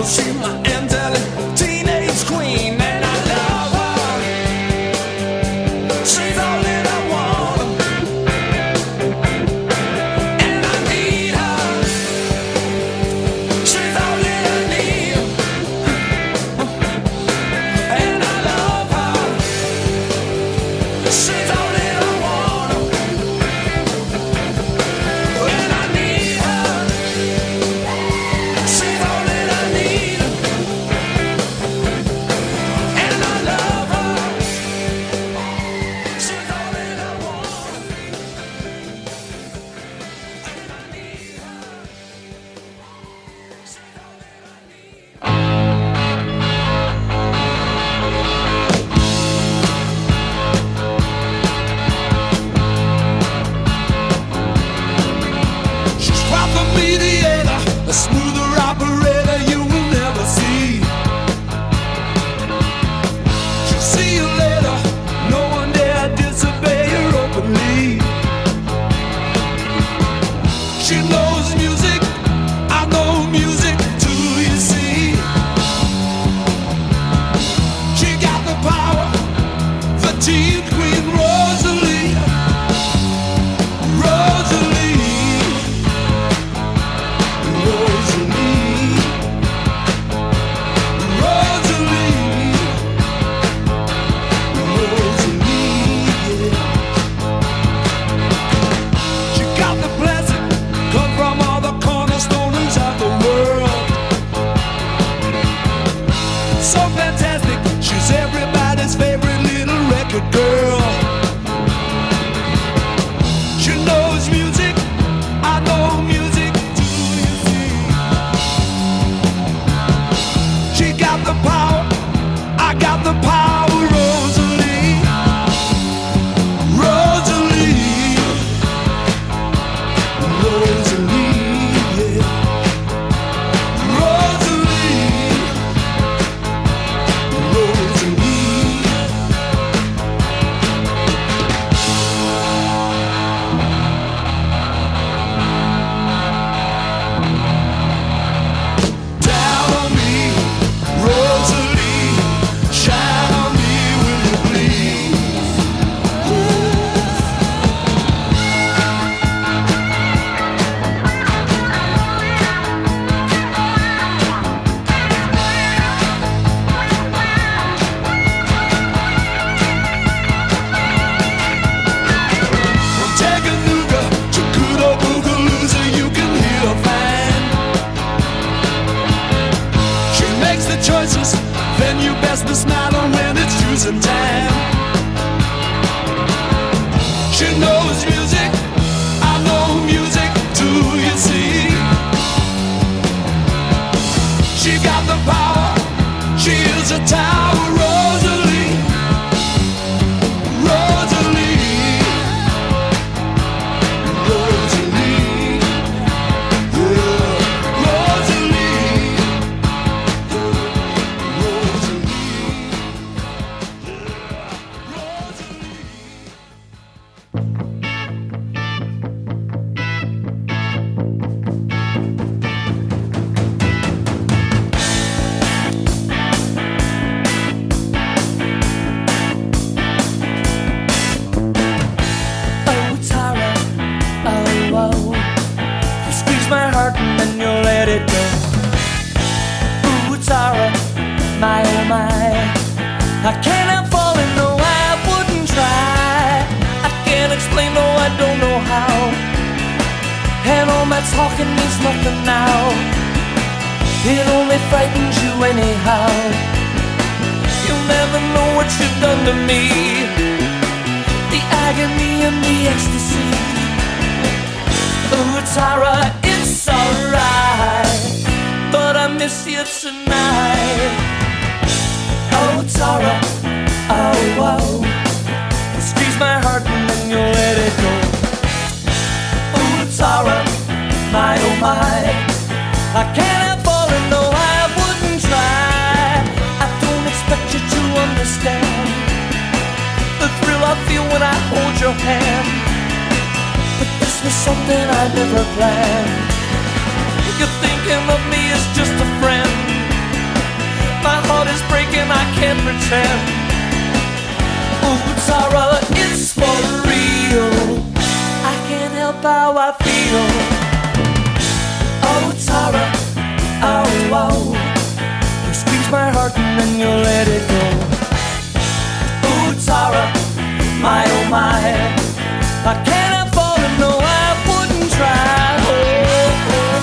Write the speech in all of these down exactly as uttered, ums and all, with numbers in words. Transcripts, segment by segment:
You're thinking of me as just a friend. pretend. Ooh, Tara, it's for real. I can't help how I feel. Oh, Tara, oh, oh, you squeeze my heart and then you let it go. Ooh, Tara, my oh my, I can't have fallen, no, I wouldn't try. Oh, oh.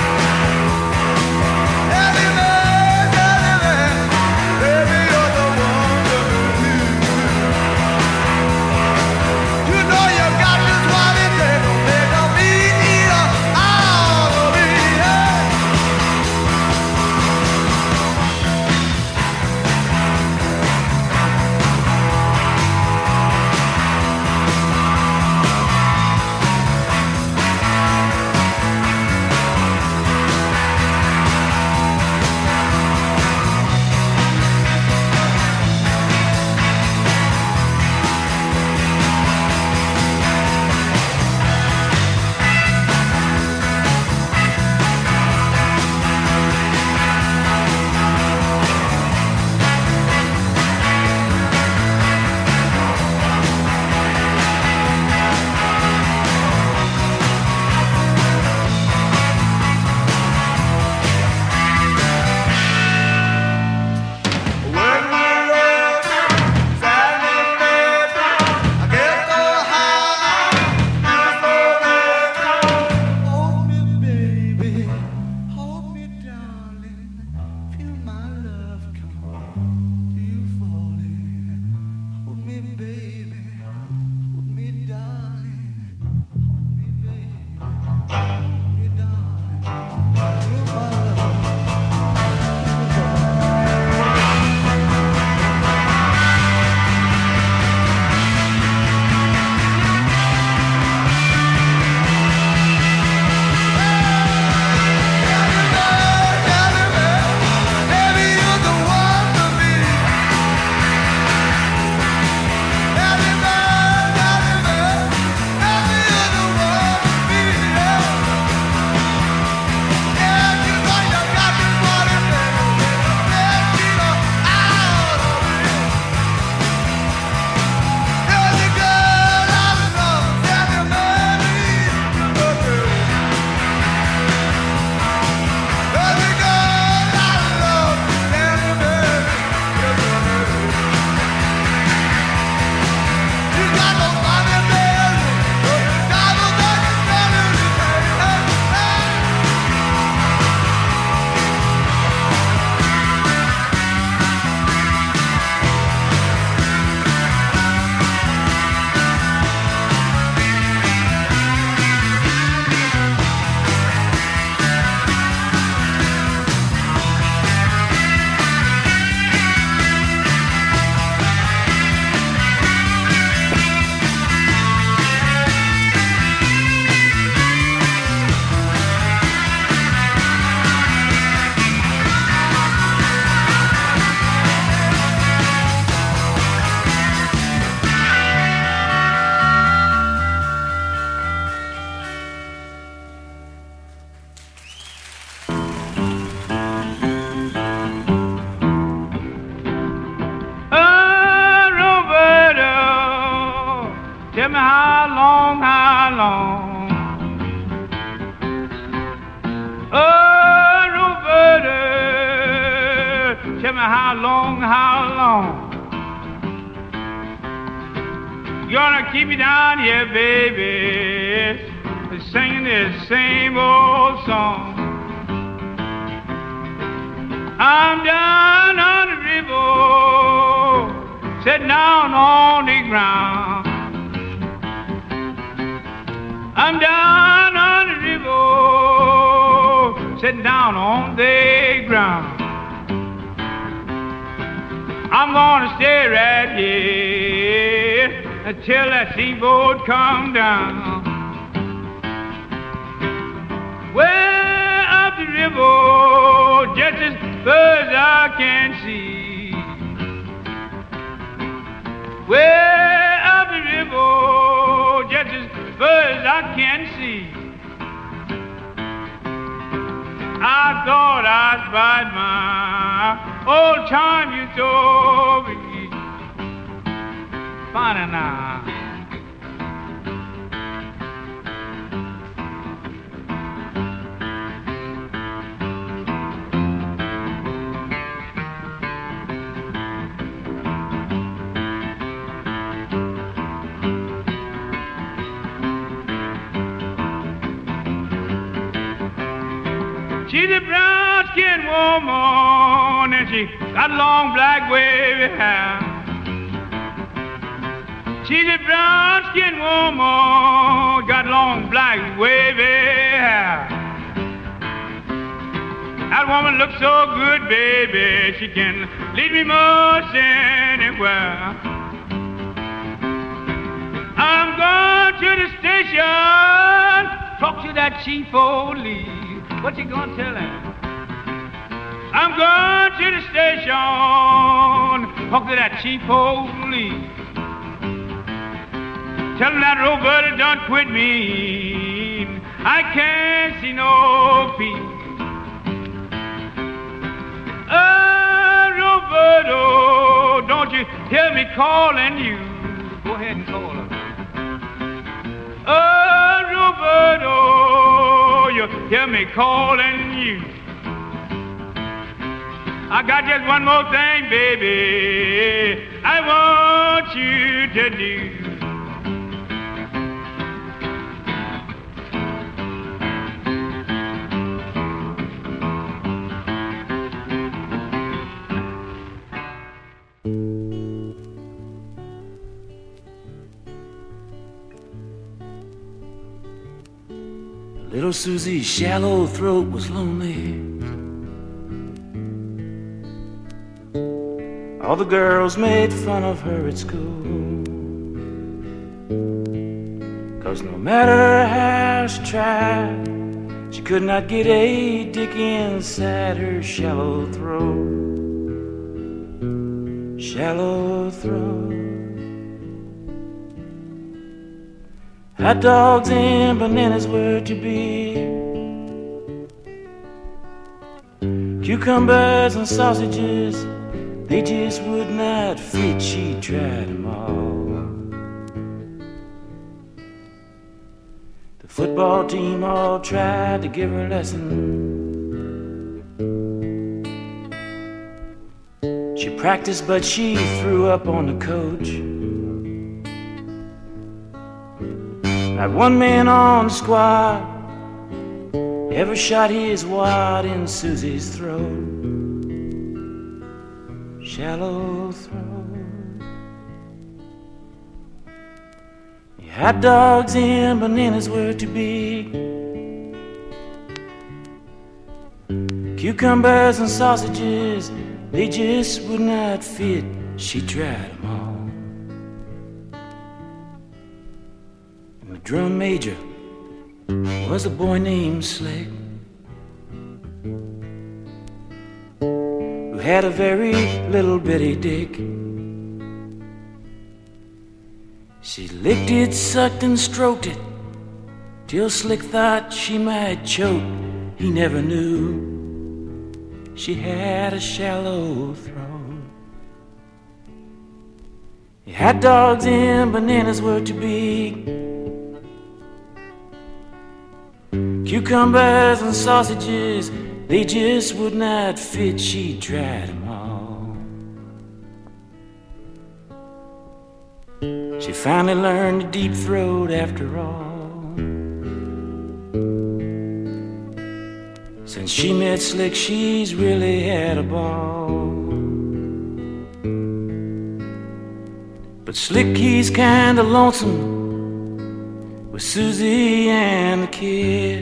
Baby, you're the one. me how long, how long you're gonna keep me down here, baby, singing this same old song. I'm down on the river, sitting down on the ground. I'm down on the river, sitting down on the ground. I'm gonna stay right here until that steamboat come down. Way up the river, just as far as I can see. Way up the river, just as far as I can see. I thought I'd spied my old time you told me. Fine now. She's a brown-skinned woman, and she got long black wavy hair. She's a brown-skinned woman, got long black wavy hair. That woman looks so good, baby, she can lead me most anywhere. I'm going to the station, talk to that chief old lead. What you gonna tell him? I'm going to the station, talk to that chief old lead. Tell him that Roberta done quit me. I can't see no peace. Oh, Roberta, don't you hear me calling you? Go ahead and call her. Oh, Roberta, you hear me calling you. I got just one more thing, baby, I want you to do. Little Susie's shallow throat was lonely. All the girls made fun of her at school, 'cause no matter how she tried, she could not get a dick inside her shallow throat. Shallow throat. Hot dogs and bananas were to be, cucumbers and sausages, they just would not fit. She tried them all. The football team all tried to give her a lesson. She practiced, but she threw up on the coach. Not one man on the squad ever shot his wad in Susie's throat. Shallow throat. Hot dogs and bananas were to be, cucumbers and sausages, they just would not fit. She tried them all. Drum major was a boy named Slick, who had a very little bitty dick. She licked it, sucked and stroked it, till Slick thought she might choke. He never knew she had a shallow throat. Hot dogs and bananas were to be, cucumbers and sausages, they just would not fit. She tried them all. She finally learned to deep throat after all. Since she met Slick, she's really had a ball. But Slick, he's kinda lonesome with Susie and the kid.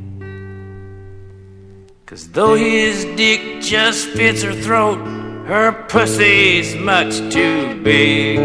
'Cause though his dick just fits her throat, her pussy's much too big.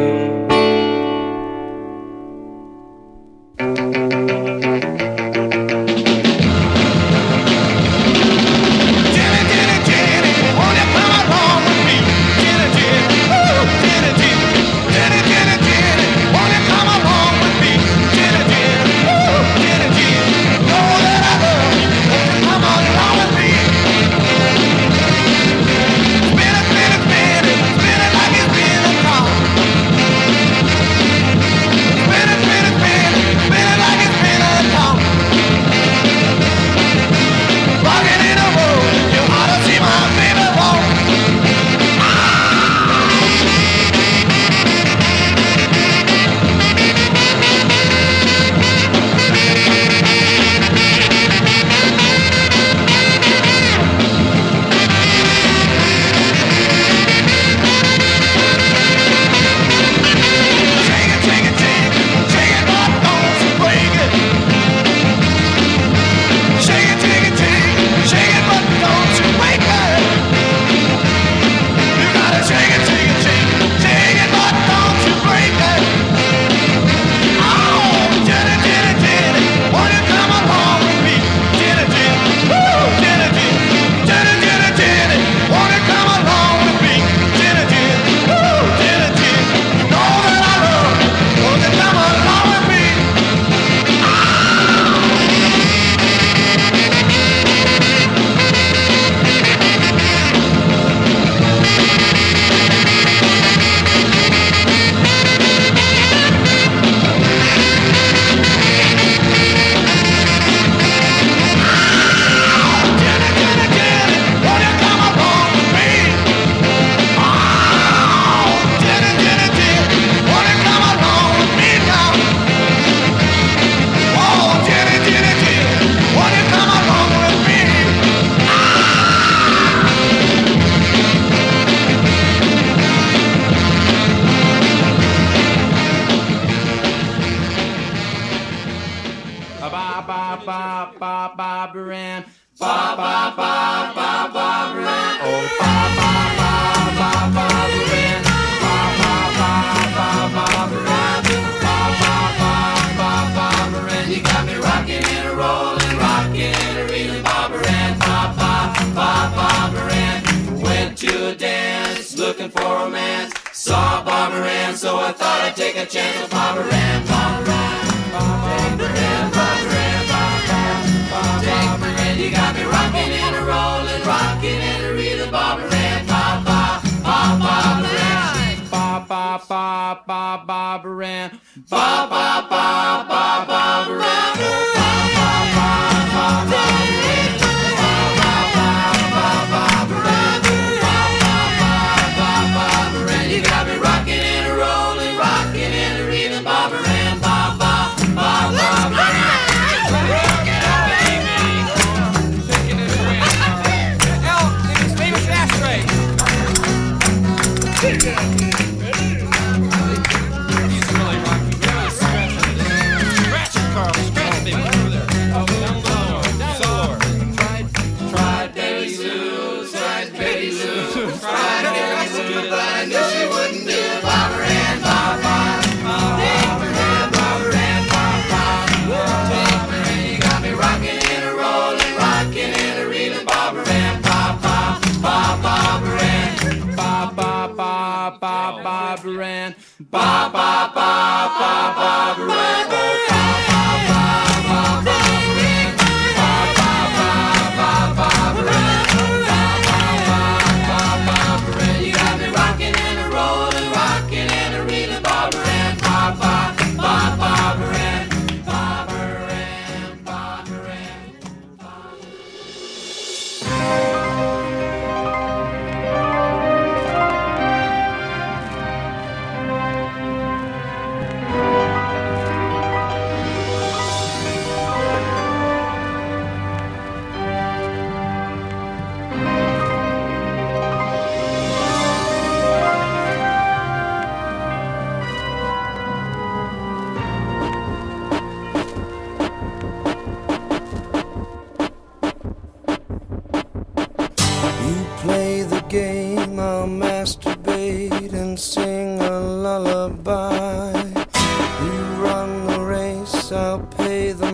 game, I'll masturbate and sing a lullaby. You run the race, I'll pay the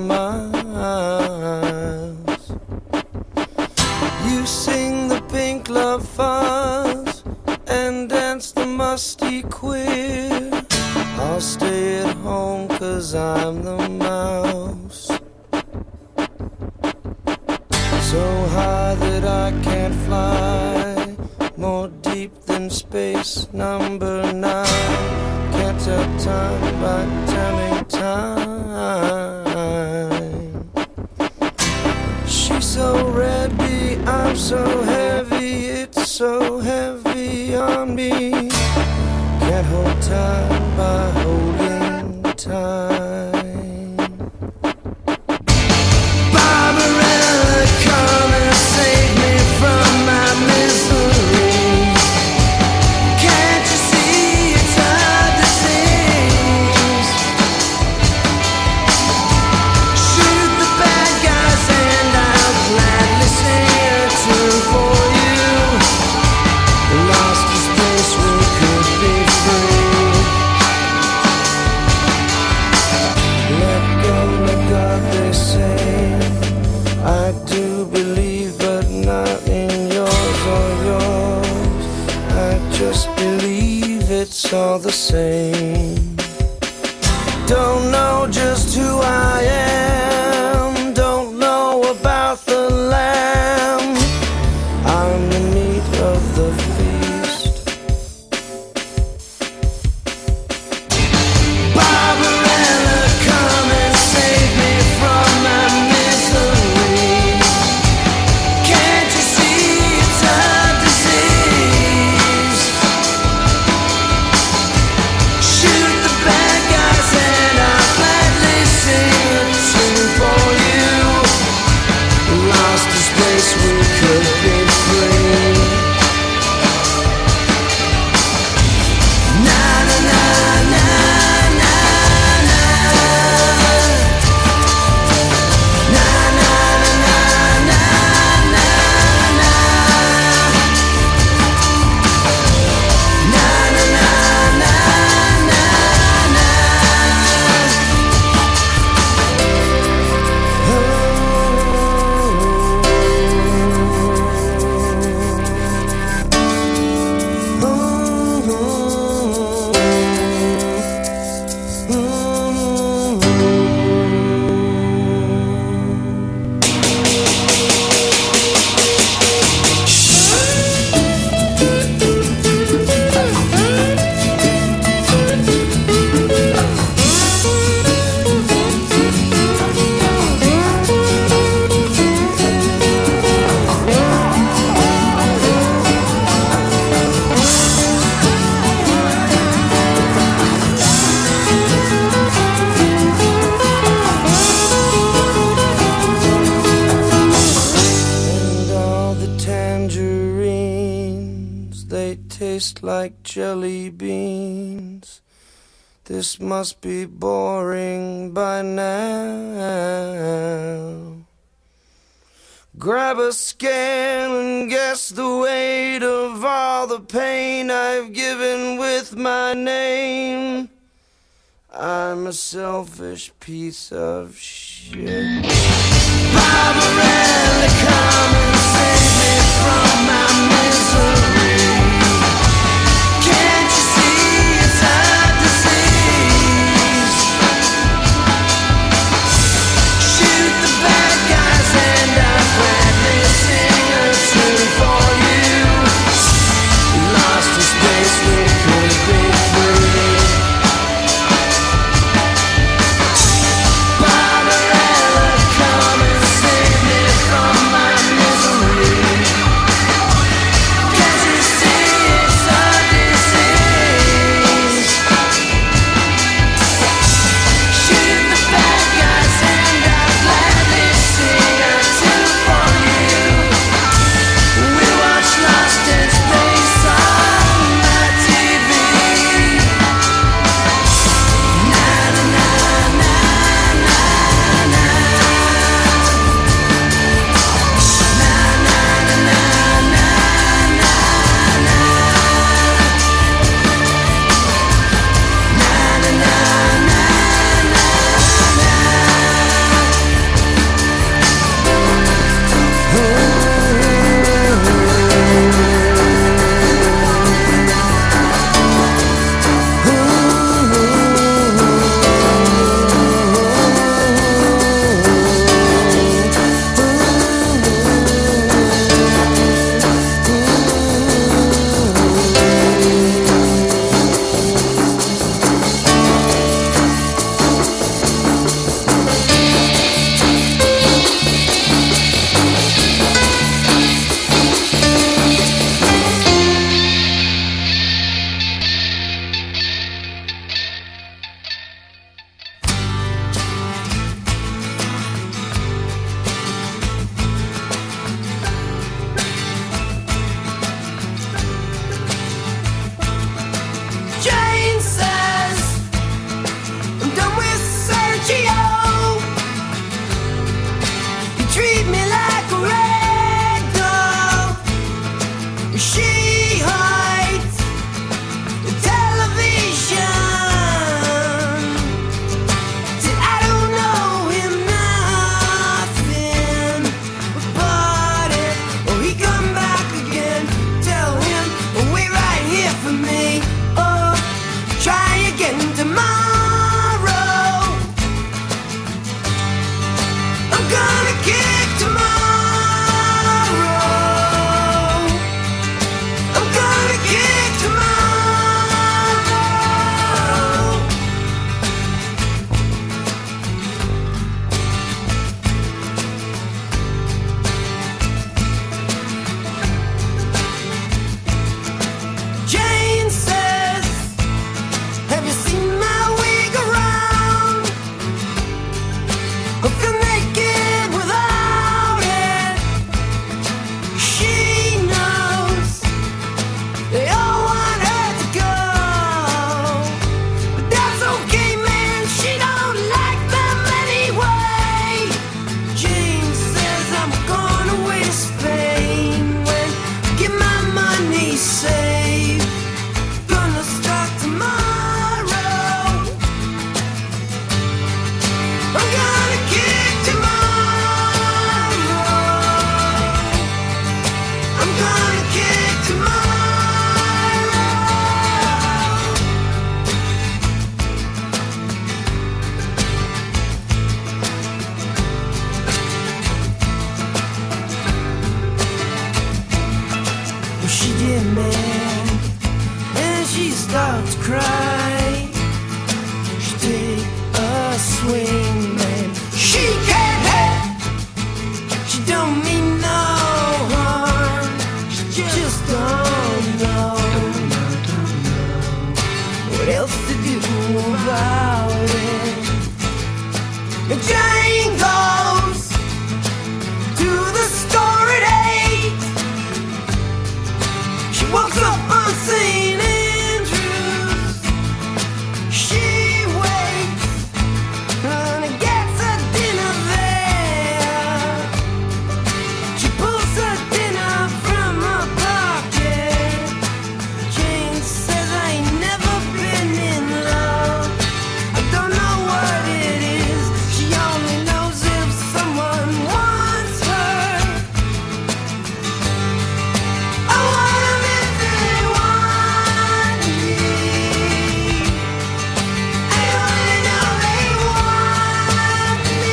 miles. You sing the pink love fuzz and dance the musty queer. I'll stay at home 'cause I'm the mouse, so high that I can't fly, more deep than space. Number nine, can't tell time by telling time. She's so reddy, I'm so heavy, it's so heavy on me. Can't hold time by holding time. Barbarella, come and save me from my misery. Can't you see it's hard to seems? Shoot the bad guys and I'll gladly sing a tune for you. Lost in space, we could be free. Let go, let God, they say. I do believe, but not in yours or yours. I just believe it's all the same. Don't know just who I am, don't know about the lamb. I'm the meat of the feast. Barbarella, come and save me from my misery. Can't you see it's a disease? Shoot the bad guys and I'll gladly sing a tune for you. Lost in space, we could be free. Na na na na na na. Na na na na na na na. Na na na na na na. And all the tangerines, they taste like jelly beans. This must be boring by now. Grab a scale and guess the weight of all the pain I've given with my name. I'm a selfish piece of shit. Barbarella, come and save me from my misery. Can't you see it's a disease? Shoot the bad guys and I'll gladly sing a tune for you. Lost in space, we could be free. Barbarella, come and save me from my misery. hides the television. Said I don't know him nothing but it. Oh, he come back again. Tell him, oh, wait right here for me. Oh, try again tomorrow. I'm gonna kick tomorrow. I'm gonna kick tomorrow. Jane says, have you seen my wig around? I feel naked without it. She knows they all want her to go, but that's okay, man. She don't like them anyway. Jane says I'm going away to Spain when I get my money saved. Gonna start tomorrow. I'm gonna kick tomorrow. I'm gonna kick tomorrow. Well, she did, man, and she starts to cry. She take a swing, man. She can't hit. She don't mean no harm. She just don't know what else to do about it. And Jane goes to the store at eight. She walks up on Saint Andrews. She waits and gets her dinner there. She pulls her dinner from her pocket. Jane says I ain't never been in love. I don't know what it is. She only knows if someone wants her. I want 'em if they want me. I only know they want me.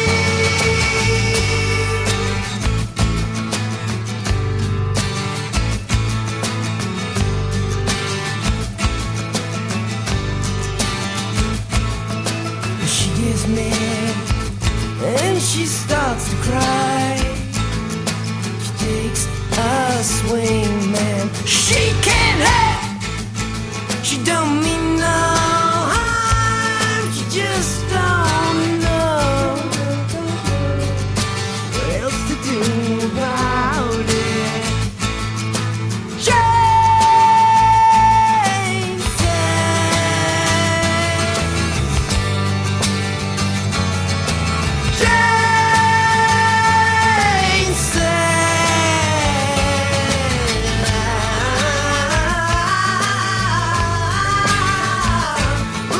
She gets mad and she starts to cry. She takes a swing, man. She can't hit. She don't mean no harm. She just don't know what else to do about it. Jane says, Jane says,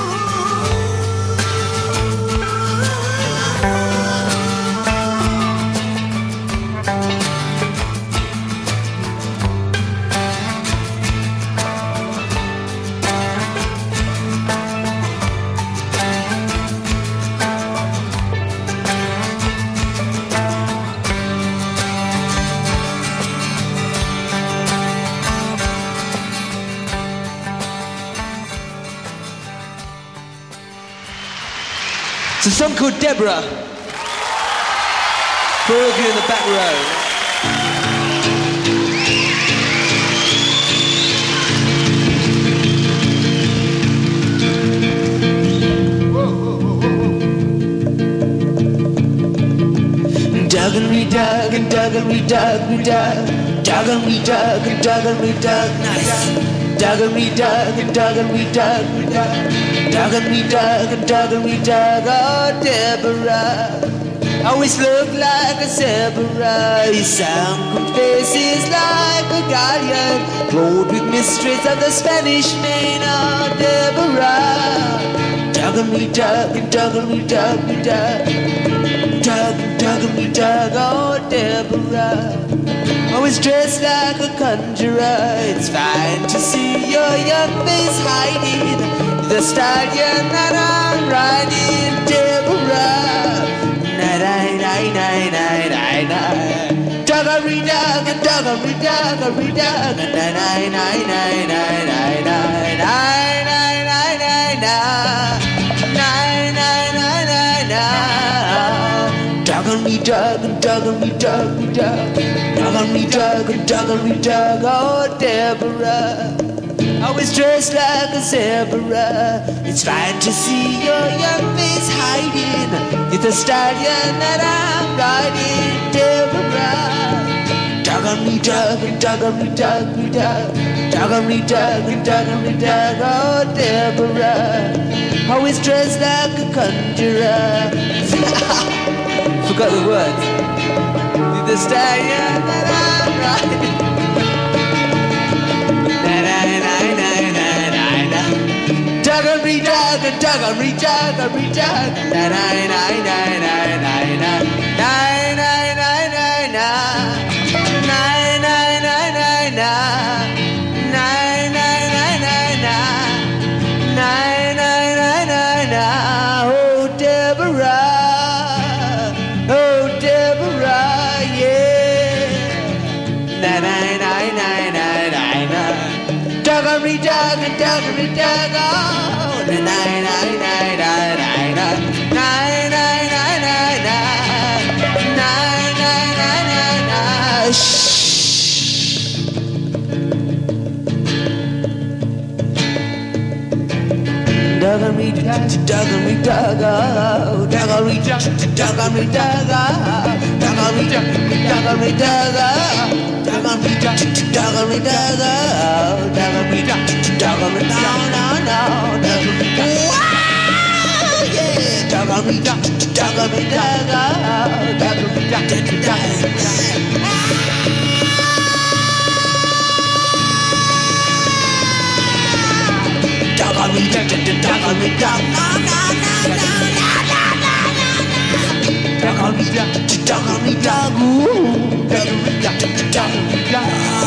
It's a song called Deborah. For all of you in the back row. Dug and re-dug and dug and re-dug, re-dug. Dug and re-dug and dug and re-dug, nice. Dug and re-dug and dug and re-dug, re-dug. Dug and re-dug and dug and re-dug, oh Deborah. Always look like a zebra. His sunken face is like a galleon, glowed with mysteries of the Spanish main. Oh, Deborah, dug me, dug and dug me, dug me, dug, dug and dug me, dug. Oh, Deborah, always dressed like a conjurer. It's fine to see your young face hiding the stallion that I'm riding, Deborah. Nine, nine, nine, nine, nine, nine. Duggery dug, duggery duggery dug, nine, nine, nine, nine, nine, nine, nine, nine, nine, nine, nine, nine, nine, nine, nine, nine. Duggery dug, duggery duggery dug, duggery dug, duggery dug. Oh, Deborah, always dressed like a zebra. It's fine to see your young face hiding. It's a stallion that I'm riding, Deborah. Duggery dug, duggery duggery dug, duggery dug, duggery dug. Oh, Deborah, always dressed like a conjurer. Forgot the words. It's a stallion that I'm riding. Duggery dug, duggery duggery dug, nine nine nine nine nine nine nine nine nine nine nine nine nine nine nine nine nine nine. Oh, Deborah, oh, Deborah, yeah. Nine nine nine nine nine nine. Duggery dug, duggery dug. Oh, nine nine nine nine nine nine nine nine nine nine nine nine nine. Shh. Duggery dug, duggery dug, oh, duggery dug, duggery dug, oh, duggery dug, duggery dug, oh, duggery dug, duggery dug, oh, duggery dug, duggery dug, no, no, duggery dug, wow, yeah, duggery dug, duggery dug, oh, duggery dug, duggery dug. Duggery dug, duggery dug, no, no, no, no, no, no, no, no. Duggery dug, duggery dug, ooh, duggery dug, duggery dug.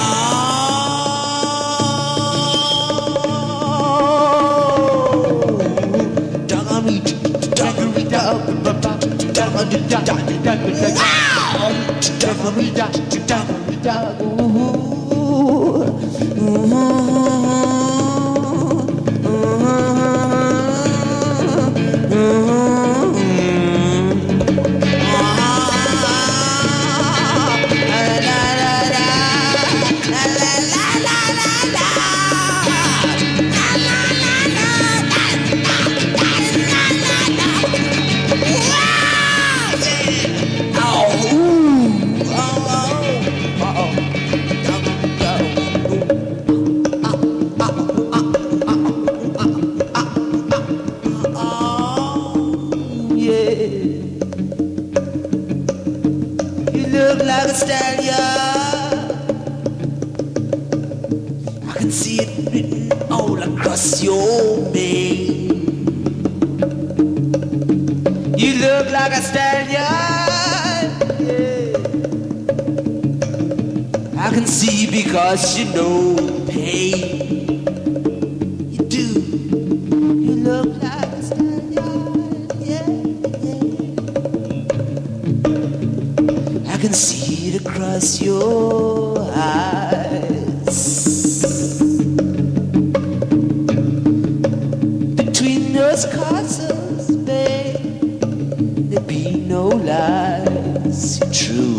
Duggery, duggery dug, duggery dug, duggery dug. Wow! Duggery dug, duggery dug, ooh, ooh. Your mane. You look like a stallion, yeah. I can see because you know pain. You do. You look like a stallion, yeah, yeah. I can see it across your eyes. Castles, babe, there be no lies, true.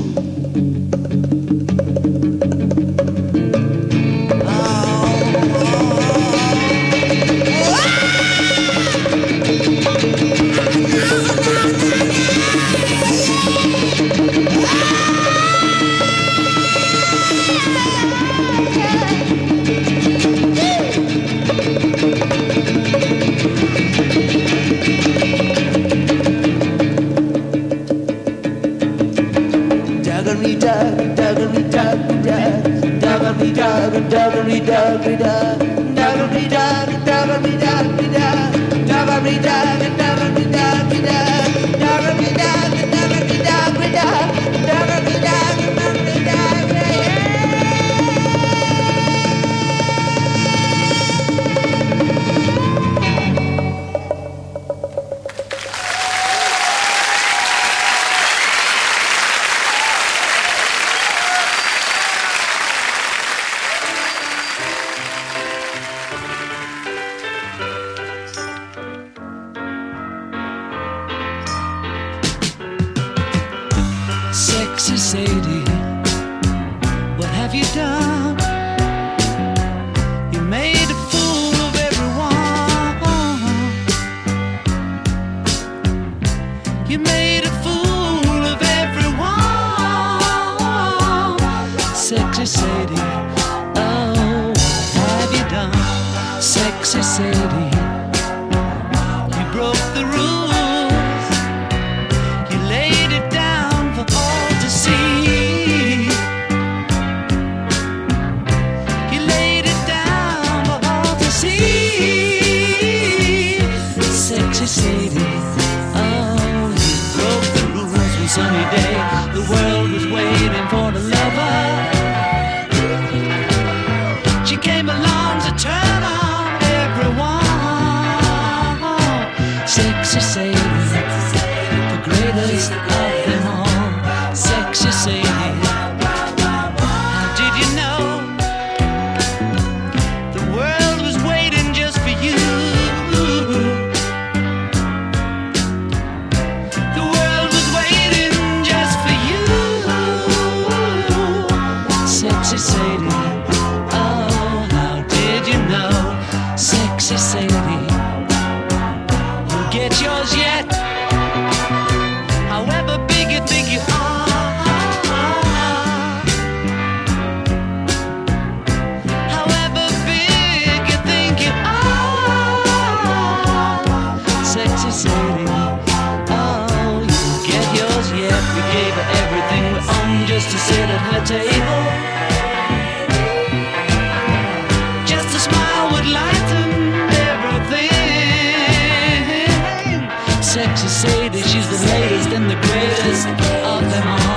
Sexy Sadie, what have you done? You made a fool of everyone. You made a fool of everyone. Sexy Sadie, oh, what have you done? Sexy Sadie, you broke the rules. You laid it down for all to see. You laid it down for all to see. Sexy Sadie, oh, you broke the rules one sunny day. The world was waiting for the lover. She came along to turn on everyone. Sexy Sadie, the greatest of them all. Sexy Sadie, how did you know the world was waiting just for you? The world was waiting just for you. Sexy Sadie, oh, how did you know? Sexy Sadie, you'll get yours yet. However big you think you are, however big you think you are, Sexy Sadie, oh, you get yours yet. We gave her everything we owned just to sit at her table. Just a smile would lighten everything. Sexy Sadie, she's the latest and the greatest of them all.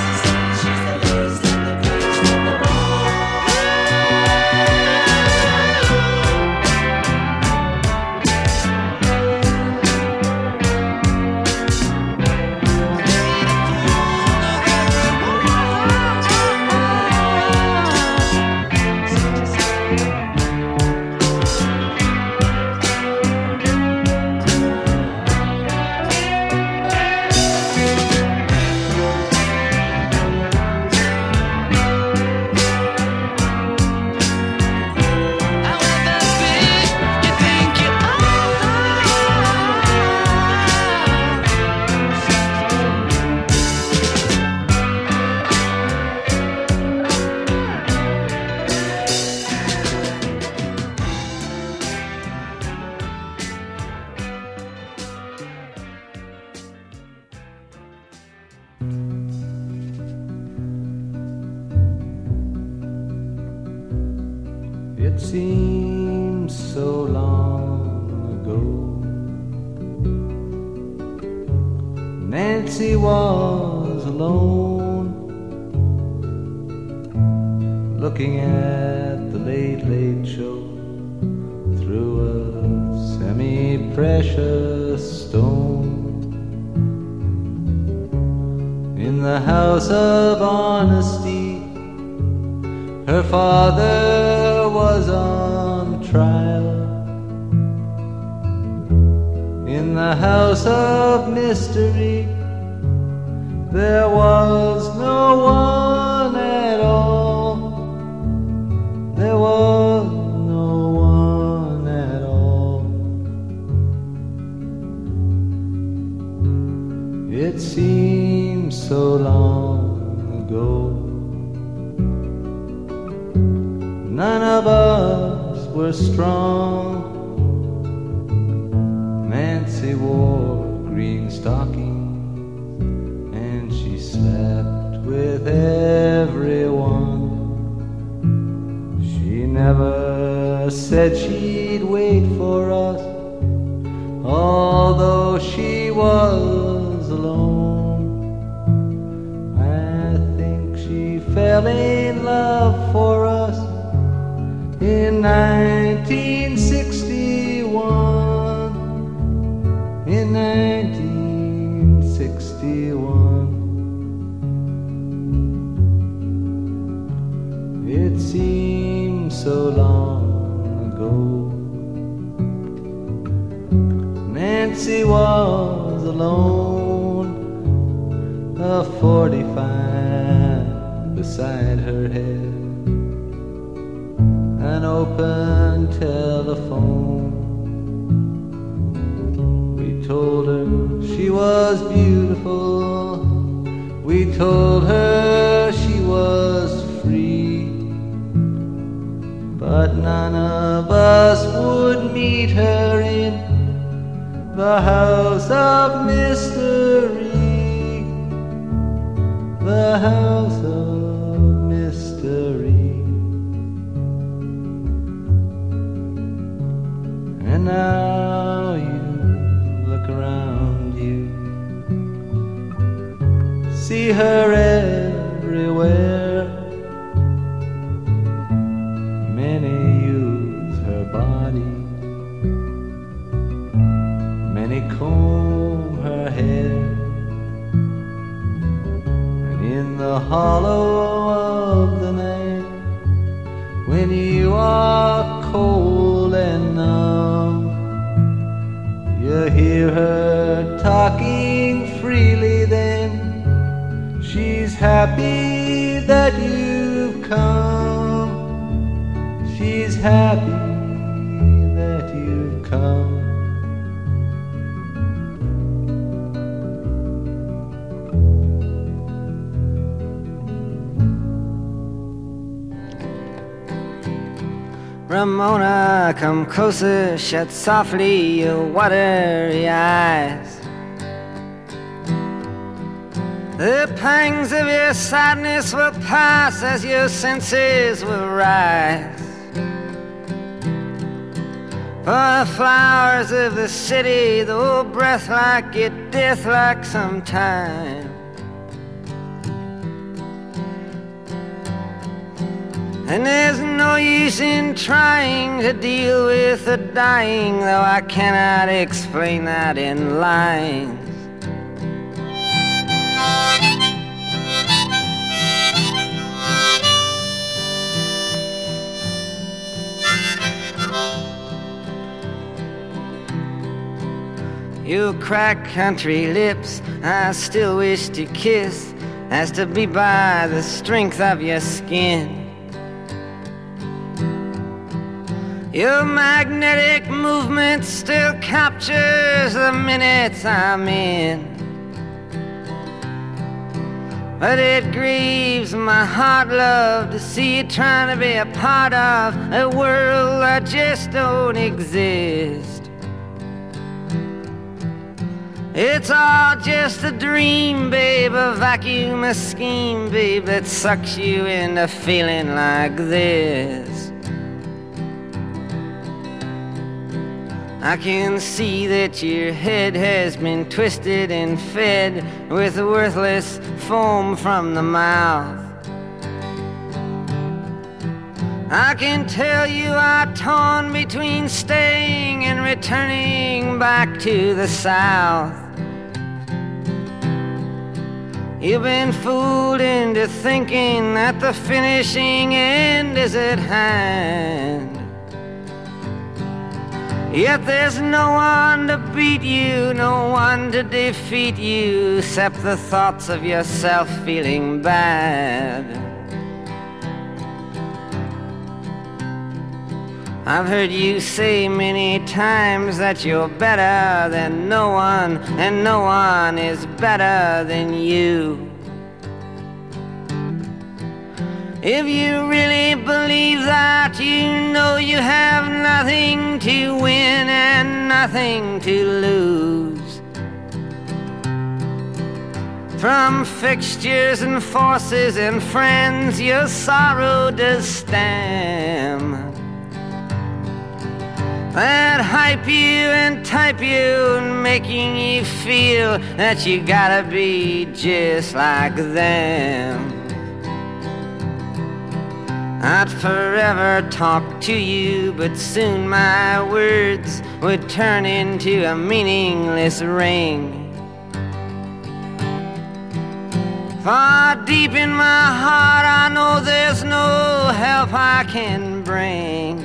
It seems so long ago. Nancy was alone, looking at the Late Late Show through a semi-precious stone. In the house of honesty, her father was on trial. In the house of mystery, there was no one at all. There was no one at all. It seems so long ago. None of us were strong. Nancy wore green stockings and she slept with everyone. She never Nana said she'd wait for us, although she was alone. I think she fell in love for us in nineteen sixty-one. In nineteen sixty-one. It seems so long ago. Nancy was alone, a forty-five beside her head, an open telephone. We told her she was beautiful, we told her she was free, but none of us would meet her in the house of mystery, the house of mystery. And now you look around you, see her everywhere. Many use her body, many comb her hair, and in the hollow of the night, when you are cold and numb, you hear her talking freely. Then she's happy that you've come, she's happy that you've come. Ramona, come closer, shut softly your watery eyes. The pangs of your sadness will pass as your senses will rise. For the flowers of the city, though breath like it, death like sometime. And there's no use in trying to deal with the dying, though I cannot explain that in lines. Your cracked country lips I still wish to kiss, as to be by the strength of your skin. Your magnetic movement still captures the minutes I'm in. But it grieves my heart, love, to see you trying to be a part of a world that just don't exist. It's all just a dream, babe, a vacuum, a scheme, babe, that sucks you into feeling like this. I can see that your head has been twisted and fed with worthless foam from the mouth. I can tell you are torn between staying and returning back to the South. You've been fooled into thinking that the finishing end is at hand. Yet there's no one to beat you, no one to defeat you, except the thoughts of yourself feeling bad. I've heard you say many times that you're better than no one, and no one is better than you. If you really believe that, you know you have nothing to win and nothing to lose. From fixtures and forces and friends, your sorrow does stem. that hype you and type you and making you feel that you gotta be just like them. I'd forever talk to you, but soon my words would turn into a meaningless ring. Far deep in my heart I know there's no help I can bring.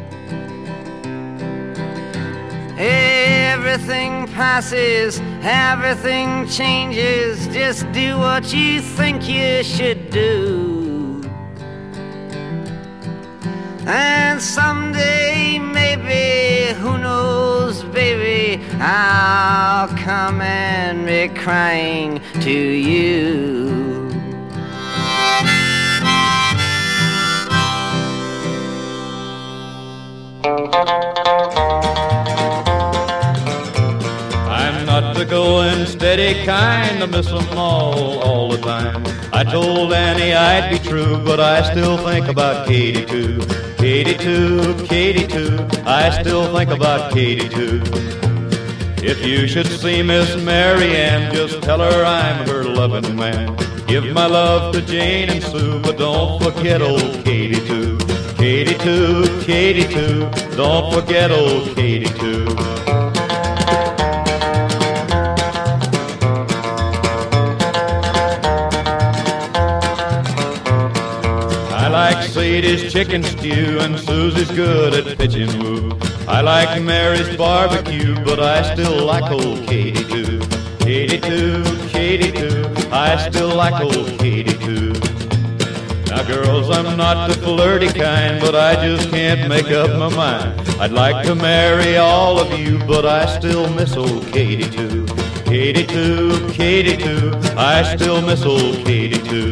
Everything passes, everything changes. Just do what you think you should do. And someday, maybe, who knows, baby, I'll come and be crying to you. I'm not the going steady kind, I miss them all, all the time. I told Annie I'd be true, but I still think about Katie too. Katie too, Katie too, I still think about Katie too. If you should see Miss Mary Ann, just tell her I'm her loving man. Give my love to Jane and Sue, but don't forget old Katie too. Katie too, Katie too, don't forget old Katie too. I like Sadie's chicken stew and Susie's good at pitching woo. I like Mary's barbecue, but I still like old Katie too. Katie too, Katie too, I still like old Katie too. Now girls, I'm not the flirty kind, but I just can't make up my mind. I'd like to marry all of you, but I still miss old Katie too. Katie too, Katie too, I still miss old Katie too.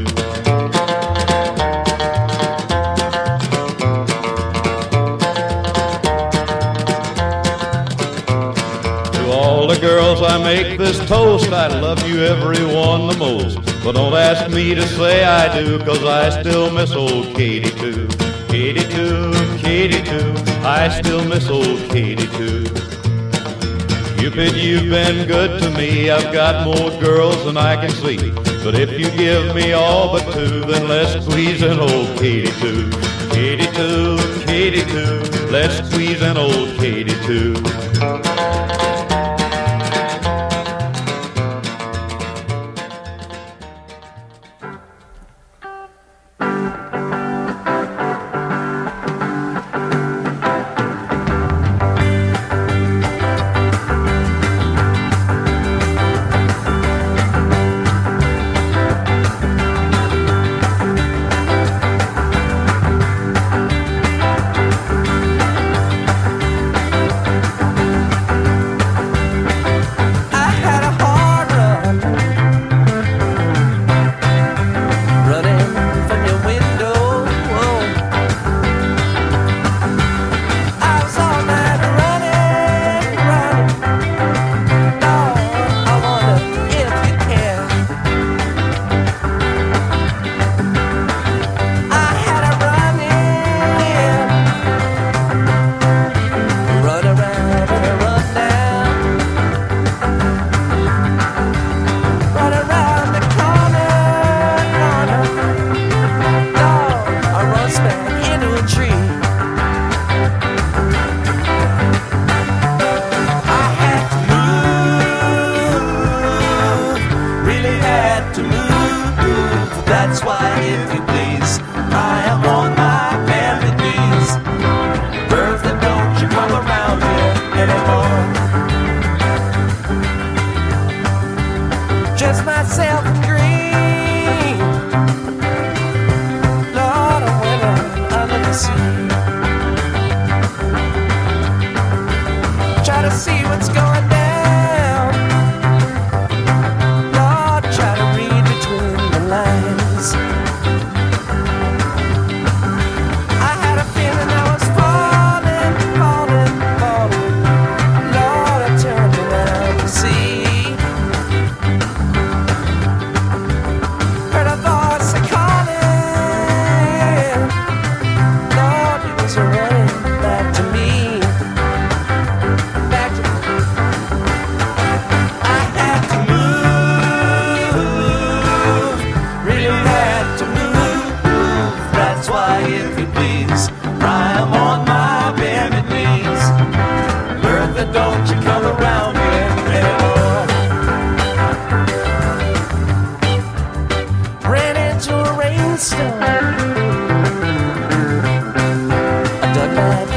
All the girls, I make this toast, I love you every one the most. But don't ask me to say I do, cause I still miss old Katie too. Katie too, Katie too, I still miss old Katie too. Cupid, you've been good to me, I've got more girls than I can see. But if you give me all but two, then let's squeeze in old Katie too. Katie too, Katie too, let's squeeze in old Katie too.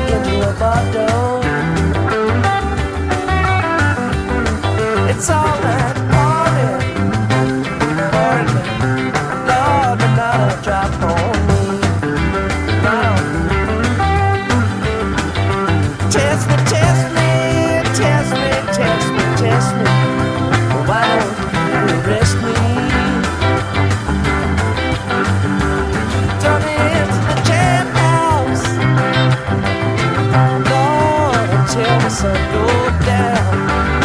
into a bottle. It's all that party, party, Lord, but not a drop on me. Not on me. Test me, test me, test me, test me, test me. Why don't you arrest me? Turn me into the jailhouse, Lord, and tell me so go down.